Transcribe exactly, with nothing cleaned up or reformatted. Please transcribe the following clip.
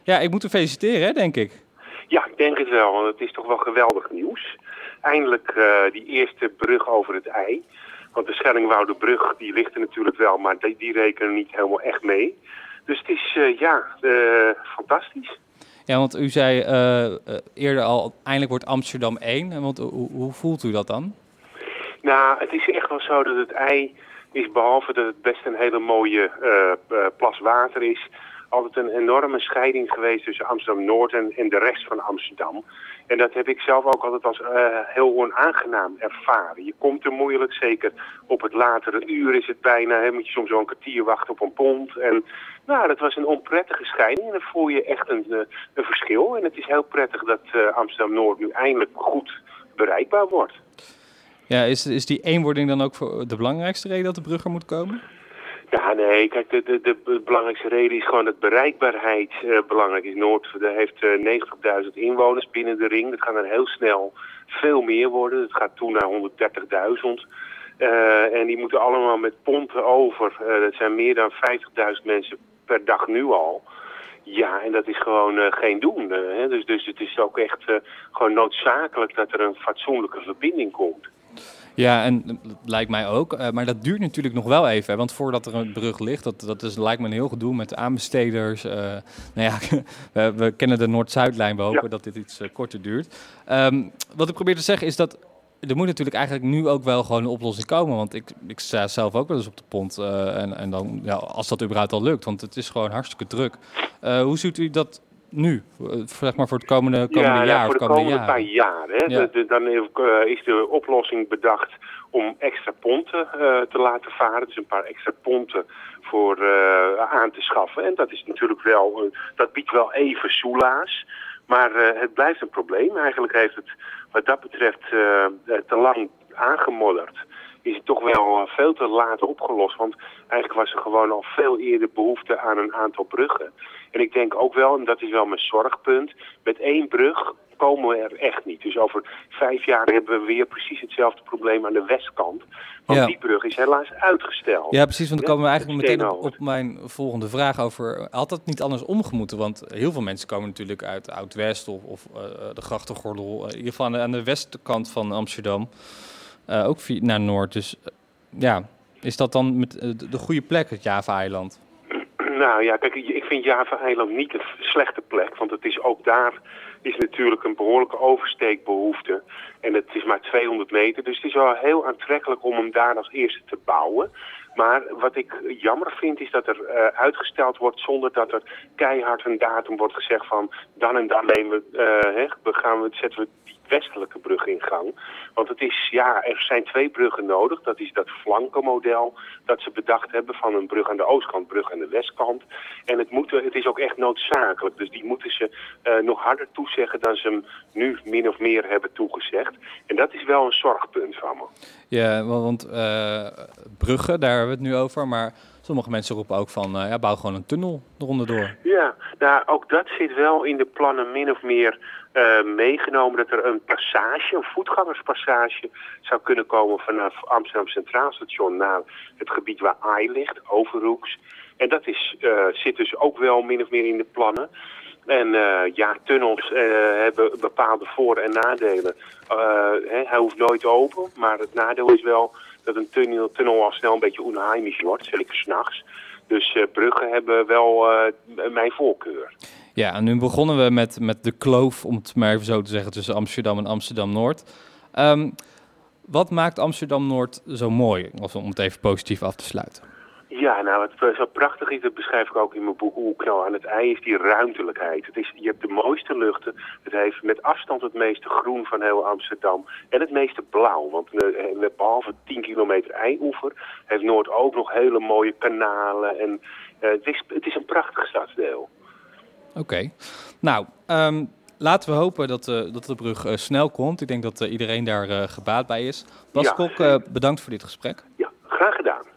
Ja, ik moet u feliciteren, hè, denk ik. Ja, ik denk het wel, want het is toch wel geweldig nieuws. Eindelijk uh, die eerste brug over het IJ. Want de Schellingwoudebrug, die ligt er natuurlijk wel, maar die, die rekenen niet helemaal echt mee. Dus het is, uh, ja, uh, fantastisch. Ja, want u zei uh, uh, eerder al, eindelijk wordt Amsterdam één. Want uh, hoe, hoe voelt u dat dan? Nou, het is echt wel zo dat het IJ is, behalve dat het best een hele mooie uh, uh, plas water is, altijd een enorme scheiding geweest tussen Amsterdam-Noord en, en de rest van Amsterdam. En dat heb ik zelf ook altijd als uh, heel onaangenaam ervaren. Je komt er moeilijk, zeker op het latere uur is het bijna. Hè, moet je soms wel een kwartier wachten op een pont. En nou, dat was een onprettige scheiding en dan voel je echt een, uh, een verschil. En het is heel prettig dat uh, Amsterdam-Noord nu eindelijk goed bereikbaar wordt. Ja, is, is die eenwording dan ook voor de belangrijkste reden dat de brug er moet komen? Ja, nee, kijk, de, de, de, de belangrijkste reden is gewoon dat bereikbaarheid uh, belangrijk is. Noord heeft uh, negentigduizend inwoners binnen de ring. Dat gaat dan heel snel veel meer worden. Het gaat toen naar honderddertigduizend. Uh, en die moeten allemaal met ponten over. Uh, dat zijn meer dan vijftigduizend mensen per dag nu al. Ja, en dat is gewoon uh, geen doen. Uh, hè? Dus, dus het is ook echt uh, gewoon noodzakelijk dat er een fatsoenlijke verbinding komt. Ja, en dat lijkt mij ook. Uh, maar dat duurt natuurlijk nog wel even. Hè? Want voordat er een brug ligt, dat, dat is, lijkt me een heel gedoe met de aanbesteders. Uh, nou ja, we, we kennen de Noord-Zuidlijn. We hopen ja. dat dit iets uh, korter duurt. Um, wat ik probeer te zeggen is dat er moet natuurlijk eigenlijk nu ook wel gewoon een oplossing komen. Want ik, ik sta zelf ook wel eens op de pont. Uh, en, en dan, ja, als dat überhaupt al lukt, want het is gewoon hartstikke druk. Uh, hoe ziet u dat nu, zeg maar voor het komende, komende ja, jaar? Ja, voor de komende, komende komende paar jaar. Hè? Ja. De, de, dan uh, is de oplossing bedacht om extra ponten uh, te laten varen. Dus een paar extra ponten voor uh, aan te schaffen. En dat is natuurlijk wel, uh, dat biedt wel even soelaas. Maar uh, het blijft een probleem. Eigenlijk heeft het wat dat betreft uh, te lang aangemodderd. Is het toch wel uh, veel te laat opgelost. Want eigenlijk was er gewoon al veel eerder behoefte aan een aantal bruggen. En ik denk ook wel, en dat is wel mijn zorgpunt, met één brug komen we er echt niet. Dus over vijf jaar hebben we weer precies hetzelfde probleem aan de westkant. Want ja. die brug is helaas uitgesteld. Ja, precies, want dan komen we eigenlijk meteen op, op mijn volgende vraag over, had dat niet anders omgemoeten? Want heel veel mensen komen natuurlijk uit Oud-West of, of uh, de Grachtengordel, uh, in ieder geval aan de, aan de westkant van Amsterdam, uh, ook via, naar Noord. Dus uh, ja, is dat dan met, uh, de goede plek, het Java-eiland? Nou ja, kijk, ik vind Java-eiland niet een slechte plek, want het is ook daar is natuurlijk een behoorlijke oversteekbehoefte. En het is maar tweehonderd meter, dus het is wel heel aantrekkelijk om hem daar als eerste te bouwen. Maar wat ik jammer vind is dat er uh, uitgesteld wordt zonder dat er keihard een datum wordt gezegd van dan en dan nemen we, uh, hè, we gaan we, zetten we die westelijke brug in gang. Want het is, ja, er zijn twee bruggen nodig. Dat is dat flankenmodel dat ze bedacht hebben van een brug aan de oostkant, brug aan de westkant. En het, moet, het is ook echt noodzakelijk. Dus die moeten ze uh, nog harder toezeggen dan ze hem nu min of meer hebben toegezegd. En dat is wel een zorgpunt van me. Ja, want uh, bruggen, daar hebben we het nu over, maar sommige mensen roepen ook van, uh, ja, bouw gewoon een tunnel eronder door. Ja, nou, ook dat zit wel in de plannen min of meer uh, meegenomen, dat er een passage, een voetgangerspassage zou kunnen komen vanaf Amsterdam Centraal Station naar het gebied waar A I ligt, Overhoeks. En dat is, uh, zit dus ook wel min of meer in de plannen. En uh, ja, tunnels uh, hebben bepaalde voor- en nadelen. Uh, hè, hij hoeft nooit open, maar het nadeel is wel dat een tunnel, tunnel al snel een beetje onheimisch wordt, zeker 's nachts. Dus uh, bruggen hebben wel uh, mijn voorkeur. Ja, en nu begonnen we met, met de kloof, om het maar even zo te zeggen, tussen Amsterdam en Amsterdam-Noord. Um, wat maakt Amsterdam-Noord zo mooi, om het even positief af te sluiten? Ja, nou, wat zo prachtig is, dat beschrijf ik ook in mijn boek Hoe knal aan het ei, is die ruimtelijkheid. Het is, je hebt de mooiste luchten, het heeft met afstand het meeste groen van heel Amsterdam en het meeste blauw. Want uh, behalve tien kilometer eioever heeft Noord ook nog hele mooie kanalen en uh, het, is, het is een prachtig stadsdeel. Oké, okay. nou, um, laten we hopen dat, uh, dat de brug uh, snel komt. Ik denk dat uh, iedereen daar uh, gebaat bij is. Bas ja, Kok, uh, bedankt voor dit gesprek. Ja, graag gedaan.